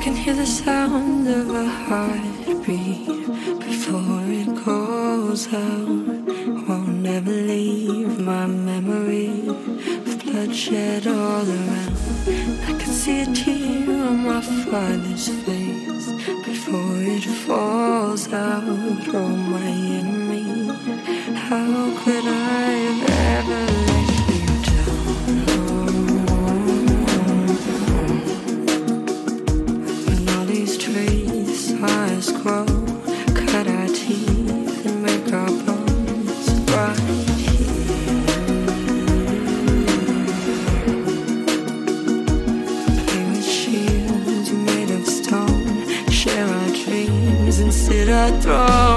can hear the sound of a heartbeat before it goes out. Won't ever leave my memory of bloodshed all around. I can see a tear on my father's face before it falls out. Oh, my enemy, how could I have ever let you down? When all these traits us grow, cut our teeth and make our bones right here. Play with shields made of stone, share our dreams and sit our throne.